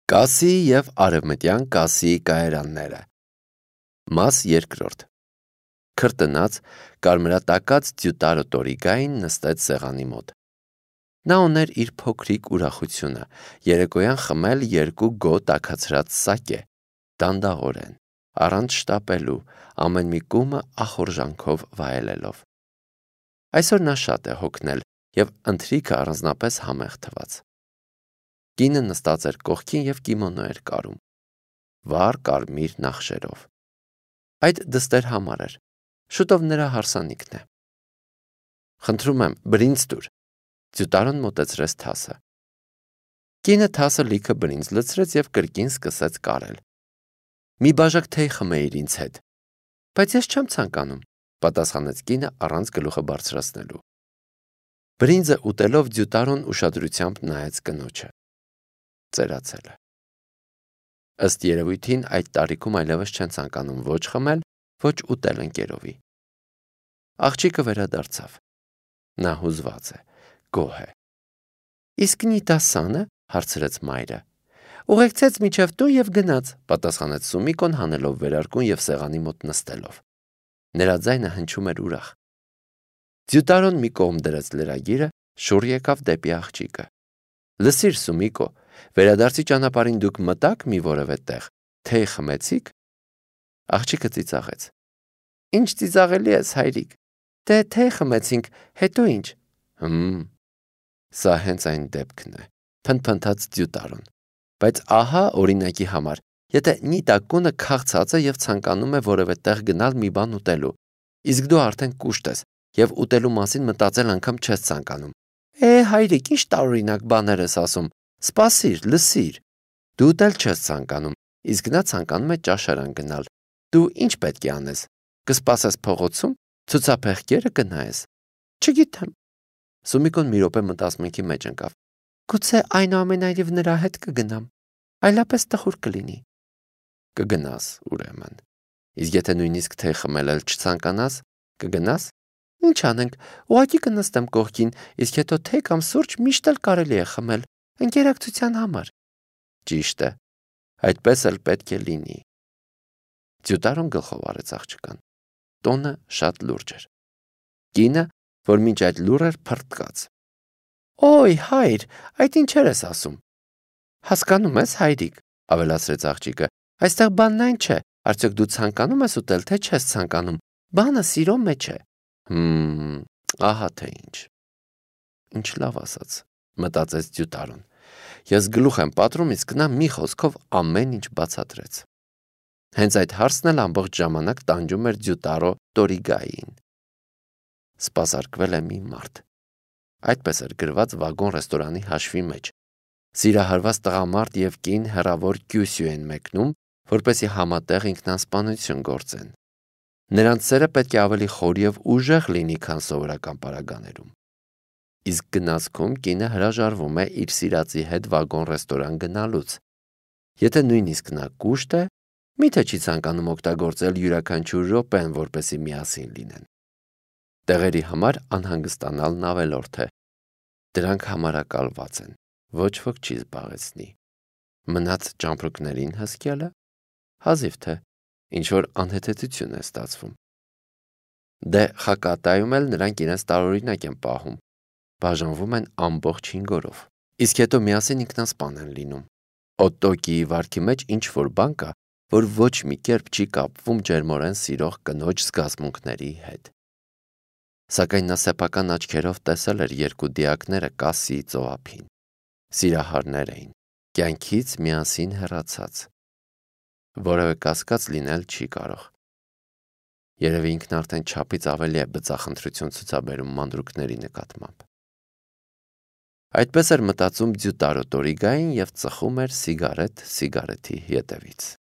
Կասի և արևմտյան կասի կայարանները։ Մաս երկրորդ։ Քրտնած, կարմրատակած ձյուտարը տորիգային նստեց սեղանի մոտ։ Նա ուներ իր փոքրիկ ուրախությունը, երեկոյան խմել 2 գո տաքացրած սակե, դանդաղորեն, առանց շտապելու, ամեն մի կումը ախորժանքով վայելելով։ Այսօր նա շատ է հոգնել և ընթրիքը առանձնապես համեղ թվաց։ Կինը նստած էր կողքին և կիմոնո էր կարում, վառ կարմիր նախշերով։ Այդ դստեր համար էր, շուտով նրա հարսանիքն է։ Խնդրում եմ, բրինձ տուր, ձյուտարոն մոտեցրեց թասը։ Կինը թասը լիքը բրինձ լցրեց և կրկին սկսեց կարել։ Մի բաժակ թեյ խմեիր ինձ հետ։ Բայց ես չեմ ցանկանում, պատասխանեց կինը առանց գլուխը բարձրացնելու։ Բրինձը ուտելով ձյուտարոն ուշադրությամբ նայեց կնոջը։ Ծերացել է։ Ըստ երևույթին այդ տարիքում այլևս չեն ցանկանում ոչ խմել, ոչ ուտել ընկերովի։ Աղջիկը վերադարձավ։ Նա հուզված է, գոհ է։ Իսկ Նիտասանը, հարցրեց մայրը։ Ուղեկցեց միջև տուն և գնաց, պատասխանեց Սումիկոն հանելով վերարկուն և սեղանի մոտ նստելով։ Նրա ձայնը հնչում էր ուրախ։ Ձյուտարոն մի կողմ դրեց լրագիրը, շուռ եկավ դեպի աղջիկը։ Լսիր, Սումիկո, վերադարձի ճանապարհին դուք մտաք մի որևէ տեղ, թեյ խմեցի՞ք։ Աղջիկը ծիծաղեց։ Ինչ ծիծաղելի ես, հայրիկ։ Դե թեյ խմեցինք, հետո ինչ։ Սա հենց այն դեպքն է, փնթփնթաց ձյուտարոն։ Բայց ահա օրինակի համար, եթե նիտակունը քաղցած է և ցանկանում է որևէ տեղ գնալ մի բան ուտելու, իսկ դու արդեն կուշտ ես և ուտելու մասին մտածել անգամ չես ցանկանում։ Հայրիկ, ինչ տարօրինակ բաներ ես ասում։ Սպասիր, լսիր։ Դու ուտել չես ցանկանում, իսկ նա ցանկանում է ճաշարան գնալ։ Դու ինչ պետք է անես։ Կսպասես փողոցում, ցուցափեղկերը կնայես։ Չգիտեմ։ Սումիկոն մի րոպե մտածմունքի մեջ ընկավ։ Գուցե այնուամենայնիվ նրա հետ կգնամ։ Այլապես տխուր կլինի։ Կգնաս, ուրեմն։ Իսկ եթե նույնիսկ թեյ խմել էլ չցանկանաս, կգնաս։ Ինչ անենք, ուղղակի կնստեմ կողքին, իսկ հետո թեյ կամ սուրճ միշտ էլ կարելի է խմել, ընկերակցության համար։ Ճիշտ է, այդպես էլ պետք է լինի։ Ձյուտարոն գլխով արեց աղջկան։ Տոնը շատ լուրջ էր։ Կինը, որ մինչ այդ լուռ էր, փռթկաց։ Օй, հայր, այդ ինչեր ես ասում։ Հասկանում ես, հայրիկ, ավելացրեց աղջիկը, այստեղ բանն այն չէ, արդյոք դու ցանկանում ես ուտել, թե չես ցանկանում, բանը սիրո մեջ է։ Ահա թե ինչ։ Ինչ լավ ասաց, մտածեց ձյուտարոն։ Ես գլուխ եմ պատռում, իսկ նա մի խոսքով ամեն ինչ բացատրեց։ Հենց այդ հարցն էլ ամբողջ ժամանակ տանջում էր ձյուտարո տորիգային։ Սպասարկվել է մի մարդ։ Այդպես էր գրված վագոն ռեստորանի հաշվի մեջ։ Սիրահարված տղամարդ և կին հեռավոր Կյուսյու են մեկնում, որպեսզի համատեղ ինքնասպանություն գործեն։ Նրանց սերը պետք է ավելի խոր և ուժեղ լինի, քան սովորական պարագաներում։ Իսկ գնացքում կինը հրաժարվում է իր սիրածի հետ վագոն ռեստորան գնալուց։ Եթե նույնիսկ նա կուշտ է, միթե չի ցանկանում օգտագործել յուրաքանչյուր րոպեն, որպեսզի միասին լինեն։ Տեղերի համար անհանգստանալն ավելորդ է։ Դրանք համարակալված են, ոչ ոք չի զբաղեցնի։ Մնաց ճամպրուկներին հսկյալը, հազիվ թե ինչ-որ անհեթեթություն է ստացվում։ Դե Խակատայում էլ նրանք իրենց տարօրինակ են պահում, բաժանվում են ամբողջ 5 օրով, իսկ հետո միասին ինքնասպան են լինում։ Օտոկիի վարքի մեջ ինչ-որ բան կա, որ ոչ մի կերպ չի կապվում ջերմորեն սիրող կնոջ զգացմունքների հետ։ Սակայն նա սեփական աչքերով տեսել էր 2 դիակները կասի ծովափին։ Սիրահարներ էին, կյանքից միասին հեռացած։ Որևէ կասկած լինել չի կարող։ Երևի ինքն արդեն չափից ավելի է բծախնդրություն ցուցաբերում մանրուքների նկատմամբ։ Այդպես էր մտածում ձյուտարո տորիգային և ծխում էր սիգարետ սիգարետի ետևից։